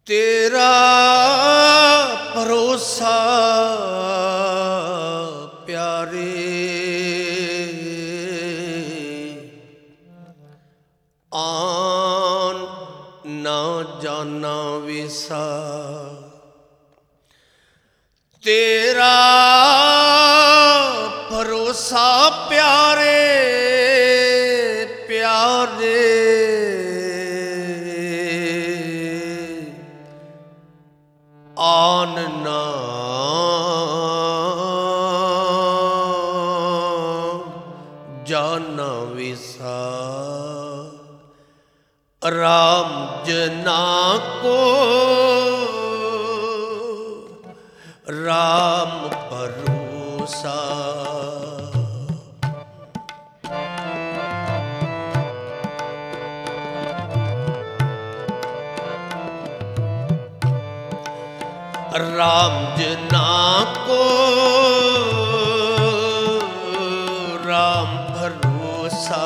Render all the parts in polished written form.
तेरा भरोसा प्यारे, आन ना जाना विसा। तेरा भरोसा प्यारे प्यारे, आन ना जाना विसा। राम जना को राम भरोसा। राम जना को राम भरोसा।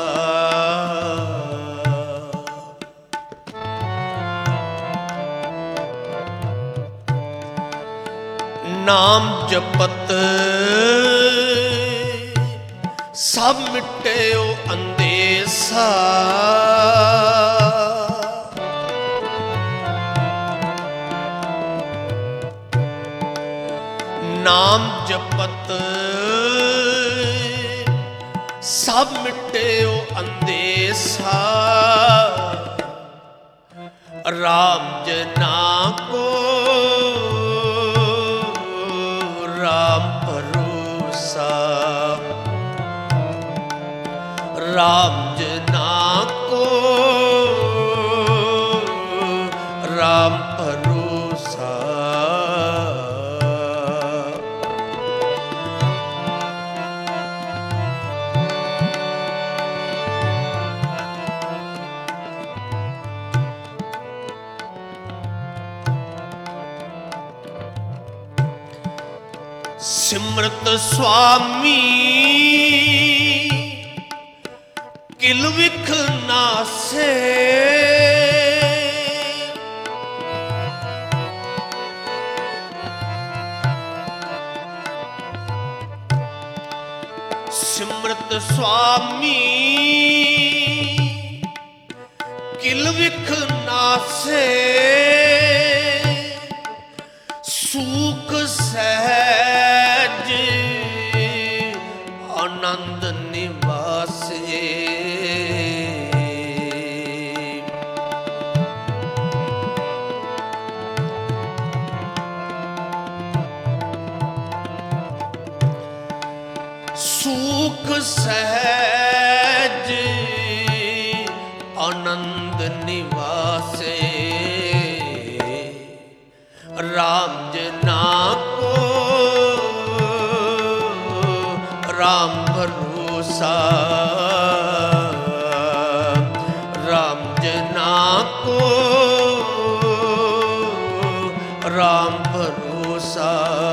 नाम जपत सब मिटे ओ अंदेसा। नाम जपत सब मिटे ओ अंदेसा। राम जना को राम भरोसा। राम जना को राम भरोसा। सिमरत स्वामी किल विख नासे। सिमरत स्वामी किल विख नासे। सूख सहज आनंद निवासे। सूख सहज आनंद निवासे। राम जना को राम भरोसा। राम जना को राम भरोसा।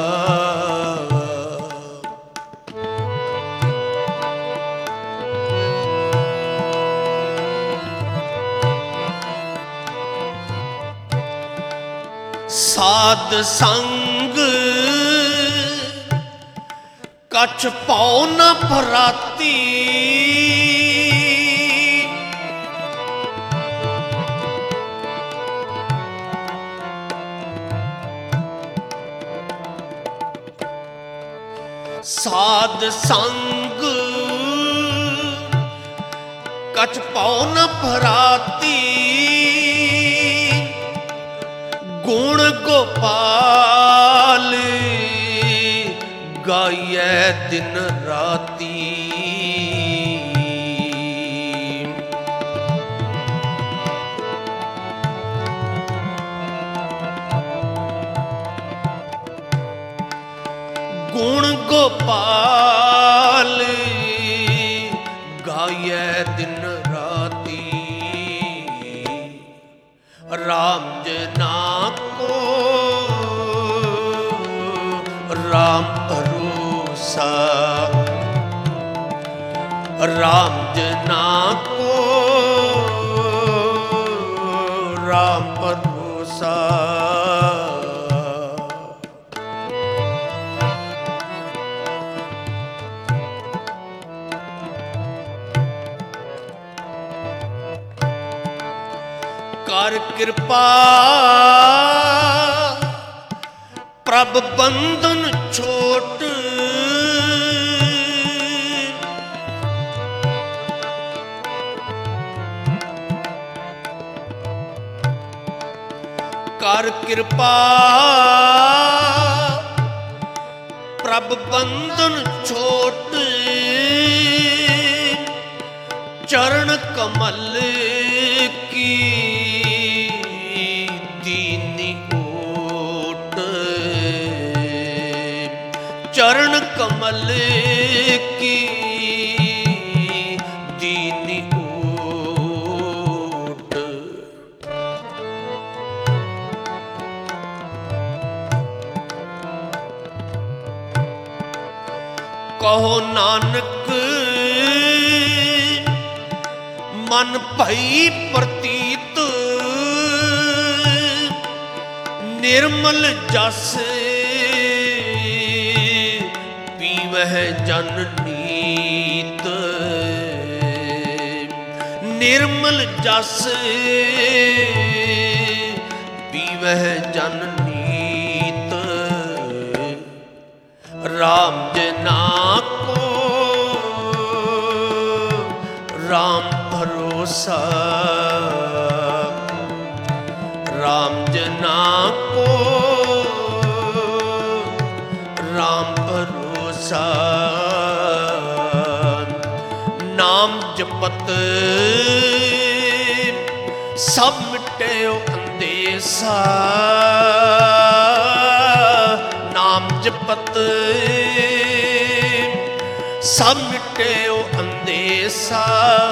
साध संग कछ पाओ न भराती। साध संग कछ पाओ न भराती। गुण गोपाल गाइए दिन राती। गुण गोपाल गाइए दिन राती। राम जना को राम भरोसा। राम जना को राम भरोसा। ਭਰੋਸਾ। ਕਰ ਕਿਰਪਾ ਪ੍ਰਭ ਬੰਧਨ ਛੋਟ, ਕਰ ਕਿਰਪਾ ਪ੍ਰਭ ਬੰਧਨ ਛੋਟ, ਚਰਨ ਕਮਲ ਕੀ ਦੀਨੀ ਓਟ, ਚਰਨ ਕਮਲ ਕੀ ਦੀਨੀ ਓਟ। ਕਹੋ ਨਾਨਕ ਮਨ ਭਈ ਪ੍ਰਤੀਤ, ਨਿਰਮਲ ਜਸ ਪੀਵਹਿ ਜਨ ਨੀਤ, ਨਿਰਮਲ ਜਸ ਪੀਵਹਿ ਜਨ ਨੀਤ। ਰਾਮ ਜਨਾ ਕੋ ਰਾਮ ਭਰੋਸਾ, ਰਾਮ ਜਨਾ ਕੋ ਰਾਮ ਭਰੋਸਾ। ਨਾਮ ਜਪਤ ਸਭ ਮਿਟਿਓ ਅੰਦੇਸਾ, ਨਾਮ ਜਪਤ ਸਭ ਮਿਟਿਓ ਅੰਦੇਸਾ।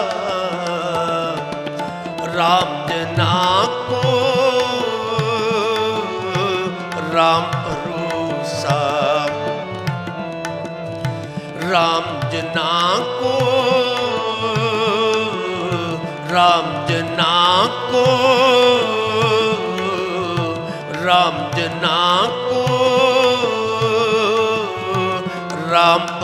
ਰਾਮ ਜਨਾ ਕੋ ਰਾਮ ਭਰੋਸਾ, ਰਾਮ ਜਨਾ ਕੋ ਰਾਮ ਜਨਾ ਕੋ ਰਾਮ ਜਨਾ ਕੋ ਰਾਮ